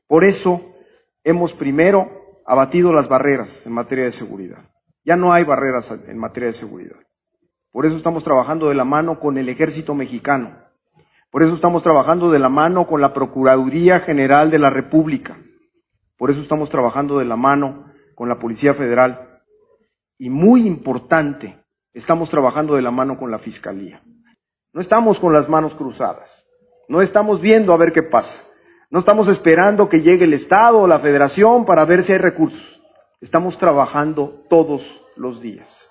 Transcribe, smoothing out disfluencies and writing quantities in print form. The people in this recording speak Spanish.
Por eso hemos primero abatido las barreras en materia de seguridad. Ya no hay barreras en materia de seguridad. Por eso estamos trabajando de la mano con el Ejército Mexicano. Por eso estamos trabajando de la mano con la Procuraduría General de la República. Por eso estamos trabajando de la mano con la Policía Federal. Y muy importante, estamos trabajando de la mano con la Fiscalía. No estamos con las manos cruzadas. No estamos viendo a ver qué pasa. No estamos esperando que llegue el Estado o la Federación para ver si hay recursos. Estamos trabajando todos los días.